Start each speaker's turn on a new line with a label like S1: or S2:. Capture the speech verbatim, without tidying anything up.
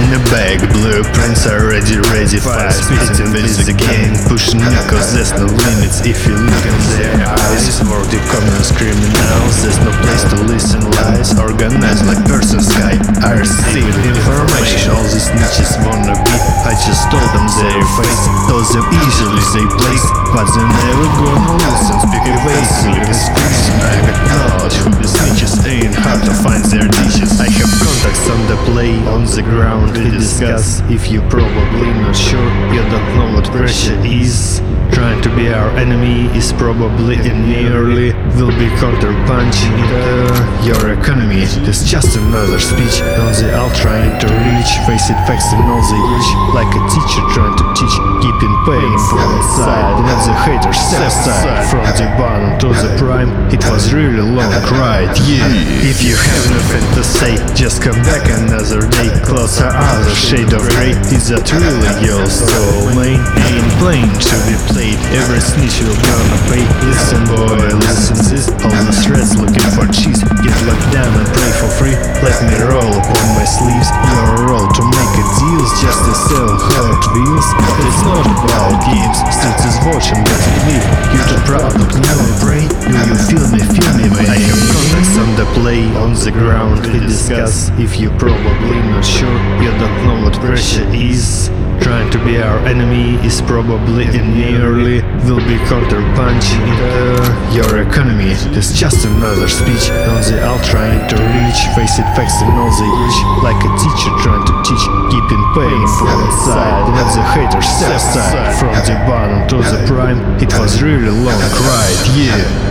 S1: in the bag, blueprints are ready, ready. Fire spitting with the gang, pushing knuckles, there's no limits if you look in their eyes. For the common criminals, there's no place to listen lies. Organized like person sky, I received information. All these snitches wanna be, I just told them their face. Told them easily they place, but they never gonna listen. Speak evasively, discretion. I got knowledge who the snitches ain't hard to find their dishes. I have contacts on the play, on the ground we discuss. If you probably not sure, you don't know what pressure is. Trying to be our enemy is probably and nearly will be counter-punching uh, your economy. It's just another speech on the all trying to reach. Face it, facts and all they reach. Like a teacher trying to teach, keeping pain from inside. Not the haters step side. From the bottom to the prime, it was really long ride, yeah. If you have nothing to say, just come back another day. Closer other shade of grey. Is that really your soul, man? Ain't plain to be played. Every snitch will gonna pay. Listen boy, listen this. All the threads looking for cheese. Get locked down and pray for free. Let me roll upon my sleeves. Your role to make a deal just to sell Hot Wheels. It's not about games. Streets is watching, doesn't leave. You're too proud, look now and pray. Do you feel me, feel me, man? I have contacts on the play, on the ground we discuss. If you probably not sure, you don't know what pressure is. Trying to be our enemy is probably and nearly will be counter-punching uh, your economy. It's just another speech on the all trying to reach. Face it, facts and all they reach. Like a teacher trying to teach, keeping pain from inside. Not the haters step side. From the bottom to the prime, it was really long ride, yeah.